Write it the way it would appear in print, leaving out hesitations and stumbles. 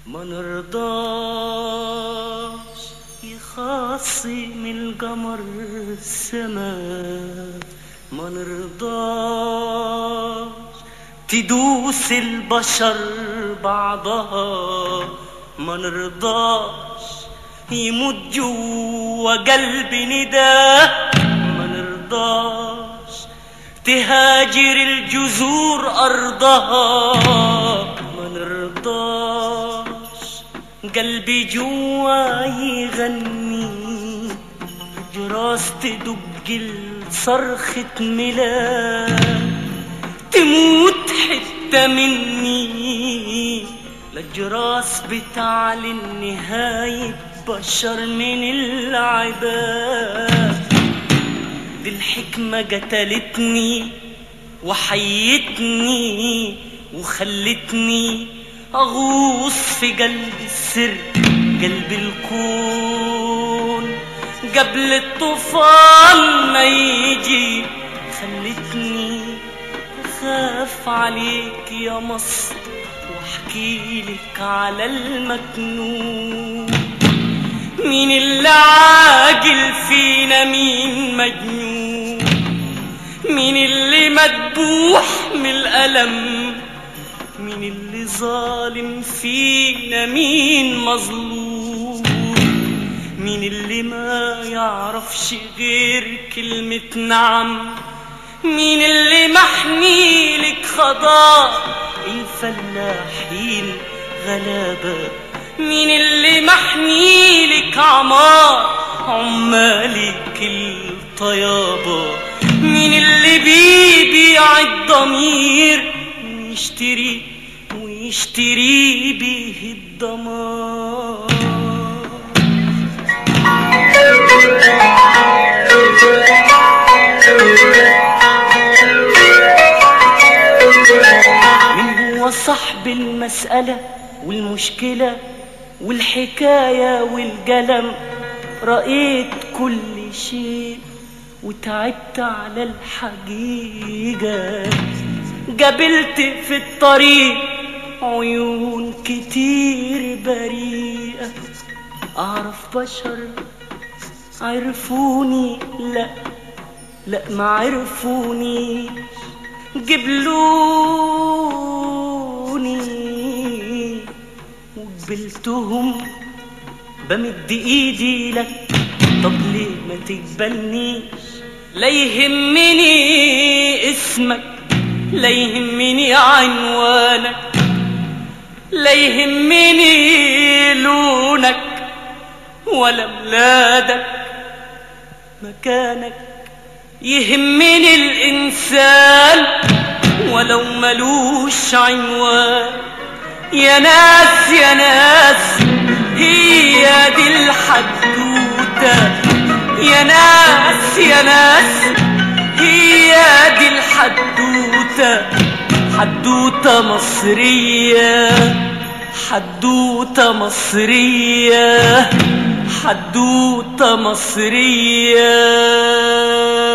ما نرضاش يخاصم القمر السماء، ما نرضاش تدوس البشر بعضها، ما نرضاش يموت جوا قلبي نداء، ما نرضاش تهاجر الجذور أرضها، ما نرضاش قلبي جوا يغني جراس تدق صرخة ميلاد، تموت حتة مني للجراس بتعلن نهاية بشر من العباد. دي الحكمة قتلتني وحيتني وخلتني أغوص في قلب السر، قلب الكون قبل الطوفان ما يجي، خلتني أخاف عليك يا مصر واحكي لك على المكنون. مين اللي عاقل فينا مين مجنون، مين اللي مذبوح من الألم، مين اللي ظالم فينا مين مظلوم، مين اللي ما يعرفش غير كلمة نعم، مين اللي محمي لك خضار الفلاحين غلابة، مين اللي محمي لك عمار عمالك الطيابة، مين اللي بيبيع الضمير ويشتري بيه الدمار. مين هو صاحب المسألة والمشكلة والحكاية والقلم؟ رأيت كل شيء وتعبت على الحقيقة، قابلت في الطريق عيون كتير بريئة، أعرف بشر عرفوني لا ما عرفوني، قبلوني وقبلتهم بمد ايدي لك، طب ليه ما تقبلنيش؟ لا يهمني اسمك، لا يهمني عنوانك، لا يهمني لونك ولا بلادك مكانك، يهمني الإنسان ولو ملوش عنوان. يا ناس يا ناس هي دي الحدوتة، يا ناس يا ناس هي دي الحدوتة، حدوتة مصرية، حدوتة مصرية، حدوتة مصرية.